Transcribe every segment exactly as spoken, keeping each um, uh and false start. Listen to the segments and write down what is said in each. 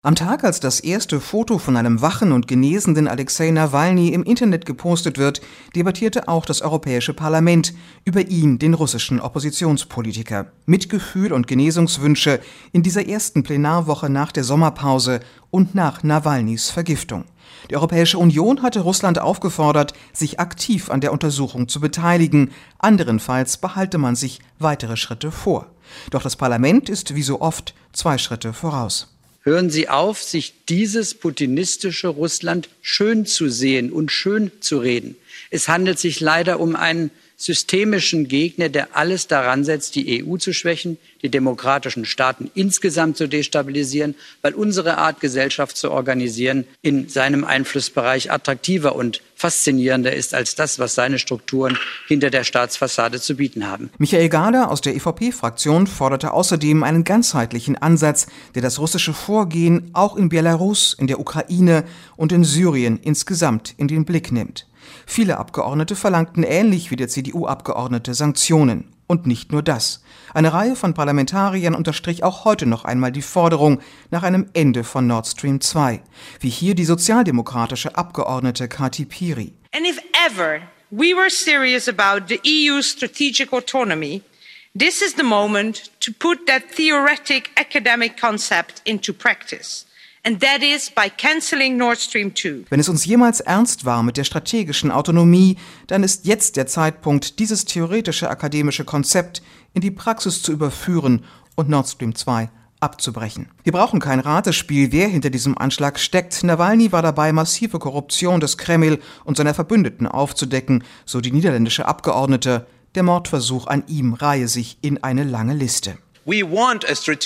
Am Tag, als das erste Foto von einem wachen und genesenden Alexei Nawalny im Internet gepostet wird, debattierte auch das Europäische Parlament über ihn, den russischen Oppositionspolitiker. Mitgefühl und Genesungswünsche in dieser ersten Plenarwoche nach der Sommerpause und nach Nawalnys Vergiftung. Die Europäische Union hatte Russland aufgefordert, sich aktiv an der Untersuchung zu beteiligen. Anderenfalls behalte man sich weitere Schritte vor. Doch das Parlament ist wie so oft zwei Schritte voraus. Hören Sie auf, sich dieses putinistische Russland schön zu sehen und schön zu reden. Es handelt sich leider um einen systemischen Gegner, der alles daran setzt, die E U zu schwächen, die demokratischen Staaten insgesamt zu destabilisieren, weil unsere Art, Gesellschaft zu organisieren, in seinem Einflussbereich attraktiver und faszinierender ist als das, was seine Strukturen hinter der Staatsfassade zu bieten haben. Michael Gahler aus der E V P-Fraktion forderte außerdem einen ganzheitlichen Ansatz, der das russische Vorgehen auch in Belarus, in der Ukraine und in Syrien insgesamt in den Blick nimmt. Viele Abgeordnete verlangten ähnlich wie der C D U-Abgeordnete Sanktionen. Und nicht nur das. Eine Reihe von Parlamentariern unterstrich auch heute noch einmal die Forderung nach einem Ende von Nord Stream zwei. Wie hier die sozialdemokratische Abgeordnete Kati Piri. And if ever we were serious about the E U's strategic autonomy, this is the moment to put that theoretic academic concept into practice. And that is by cancelling Nord Stream two. Wenn es uns jemals ernst war mit der strategischen Autonomie, dann ist jetzt der Zeitpunkt, dieses theoretische akademische Konzept in die Praxis zu überführen und Nord Stream zwei abzubrechen. Wir brauchen kein Ratespiel, wer hinter diesem Anschlag steckt. Nawalny war dabei, massive Korruption des Kreml und seiner Verbündeten aufzudecken, so die niederländische Abgeordnete. Der Mordversuch an ihm reihe sich in eine lange Liste. Wir wollen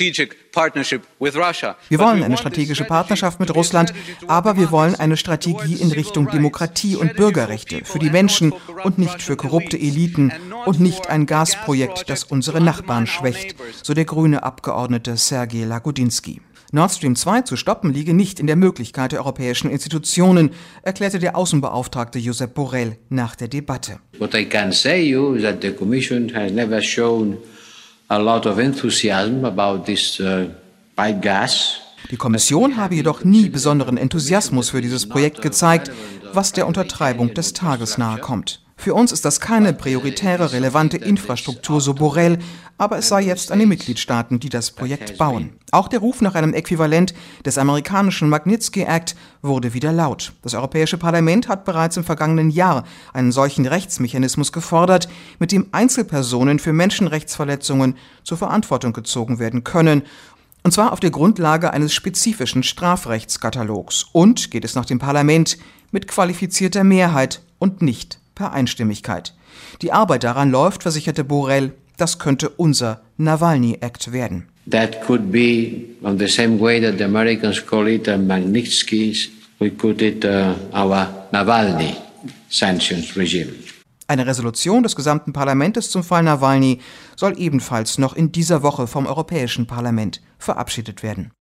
eine strategische Partnerschaft mit Russland, aber wir wollen eine Strategie in Richtung Demokratie und Bürgerrechte für die Menschen und nicht für korrupte Eliten und nicht ein Gasprojekt, das unsere Nachbarn schwächt, so der grüne Abgeordnete Sergej Lagodinsky. Nord Stream zwei zu stoppen liege nicht in der Möglichkeit der europäischen Institutionen, erklärte der Außenbeauftragte Josep Borrell nach der Debatte. What I can say you is that the Commission has never shown a lot of enthusiasm about this uh, pipe gas. Die Kommission habe jedoch nie besonderen Enthusiasmus für dieses Projekt gezeigt, was der Untertreibung des Tages nahe kommt. Für uns ist das keine prioritäre, relevante Infrastruktur, so Borrell, aber es sei jetzt an den Mitgliedstaaten, die das Projekt bauen. Auch der Ruf nach einem Äquivalent des amerikanischen Magnitsky Act wurde wieder laut. Das Europäische Parlament hat bereits im vergangenen Jahr einen solchen Rechtsmechanismus gefordert, mit dem Einzelpersonen für Menschenrechtsverletzungen zur Verantwortung gezogen werden können. Und zwar auf der Grundlage eines spezifischen Strafrechtskatalogs. Und geht es nach dem Parlament mit qualifizierter Mehrheit und nicht per Einstimmigkeit. Die Arbeit daran läuft, versicherte Borrell, das könnte unser Nawalny Act werden. That could be on the same way that the Americans call it a Magnitsky, we call it uh, our Nawalny sanctions regime. Eine Resolution des gesamten Parlaments zum Fall Nawalny soll ebenfalls noch in dieser Woche vom Europäischen Parlament verabschiedet werden.